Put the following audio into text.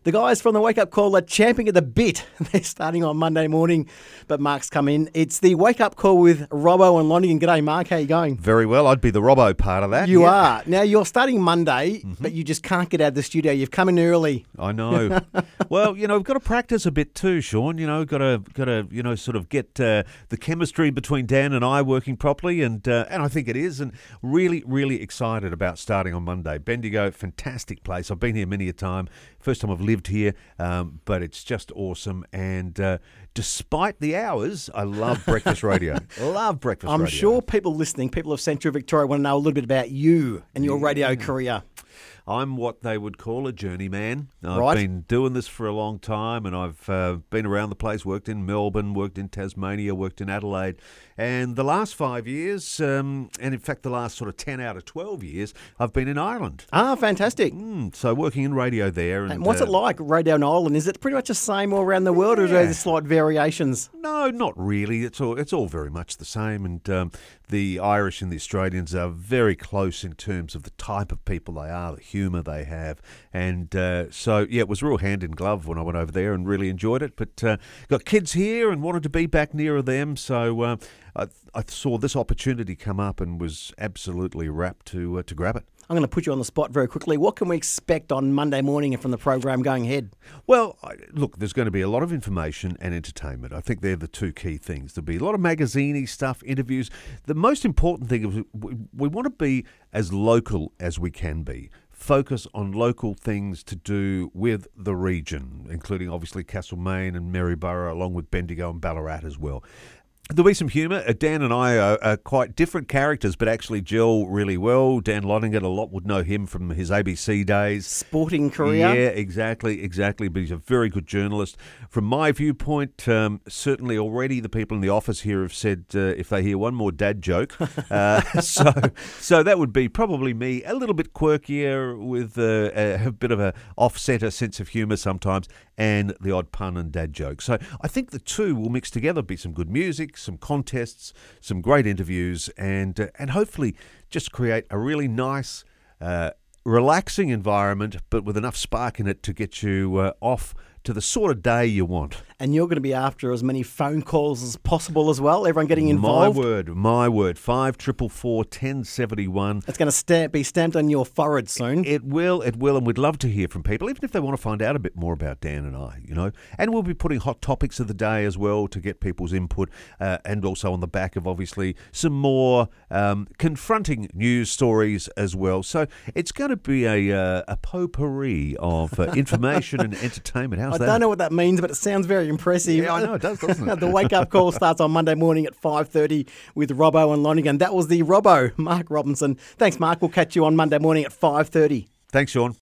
The guys from the Wake Up Call are champing at the bit. They're starting on Monday morning, but Mark's come in. It's the Wake Up Call with Robbo and Lonergan. G'day, Mark. How you going? Very well. I'd be the Robbo part of that. You are. Now, you're starting Monday, but you just can't get out of the studio. You've come in early. I know. Well, we've got to practice a bit too, Sean. Got to sort of get the chemistry between Dan and I working properly, and I think it is, and really, really excited about starting on Monday. Bendigo, fantastic place. I've been here many a time. First time I've lived here, but it's just awesome. And despite the hours, I love breakfast radio. Love breakfast radio. I'm sure people listening, people of Central Victoria, want to know a little bit about you and your radio career. I'm what they would call a journeyman. I've Right. been doing this for a long time, and I've been around the place, worked in Melbourne, worked in Tasmania, worked in Adelaide. And the last 5 years, and in fact the last sort of 10 out of 12 years, I've been in Ireland. Ah, fantastic. So working in radio there. And what's it like, radio in Ireland? Is it pretty much the same all around the world, or are there slight variations? No, not really. It's all very much the same, and the Irish and the Australians are very close in terms of the type of people they are, the humour they have, and it was real hand in glove when I went over there and really enjoyed it. But got kids here and wanted to be back nearer them, so I saw this opportunity come up and was absolutely rapt to grab it. I'm going to put you on the spot very quickly. What can we expect on Monday morning and from the program going ahead? Well, look, there's going to be a lot of information and entertainment. I think they're the two key things. There'll be a lot of magazine-y stuff, interviews. The most important thing is we want to be as local as we can be. Focus on local things to do with the region, including obviously Castlemaine and Maryborough, along with Bendigo and Ballarat as well. There'll be some humour. Dan and I are quite different characters, but actually gel really well. Dan Lonergan, a lot would know him from his ABC days. Sporting career. Yeah, exactly. But he's a very good journalist. From my viewpoint, certainly already the people in the office here have said if they hear one more dad joke. So that would be probably me, a little bit quirkier with a bit of a off-centre sense of humour sometimes, and the odd pun and dad joke. So I think the two will mix together, be some good music, some contests, some great interviews, and hopefully just create a really nice, relaxing environment, but with enough spark in it to get you off to the sort of day you want. And you're going to be after as many phone calls as possible as well, everyone getting involved. My word, 5444 1071. It's going to be stamped on your forehead soon. It will, and we'd love to hear from people, even if they want to find out a bit more about Dan and I, And we'll be putting hot topics of the day as well to get people's input, and also on the back of, obviously, some more confronting news stories as well. So it's going to be a potpourri of information and entertainment. How's that? I don't know what that means, but it sounds very impressive. Yeah, I know, it does, doesn't it? The Wake Up Call starts on Monday morning at 5:30 with Robbo and Lonergan. That was the Robbo, Mark Robinson. Thanks, Mark. We'll catch you on Monday morning at 5:30. Thanks, Sean.